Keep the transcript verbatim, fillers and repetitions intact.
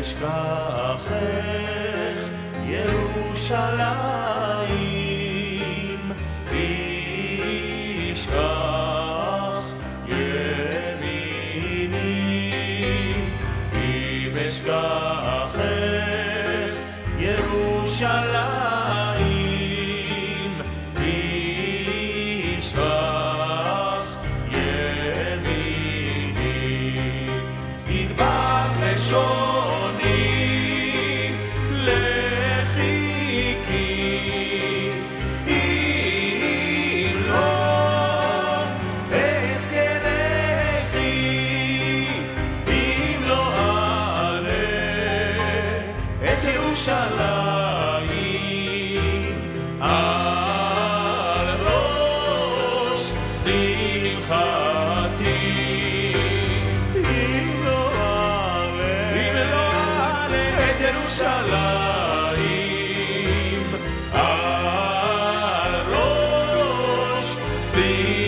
אשכחך ירושלים, ישכח ימיני. אם אשכחך ירושלים, ישכח ימיני. ידבק לשוני לחיקי, אם לא אזכרכי, אם לא אעלה את ירושלים על ראש שמחתי. אם לא אעלה, אם לא אעלה את ירושלים על ראש שמחתי.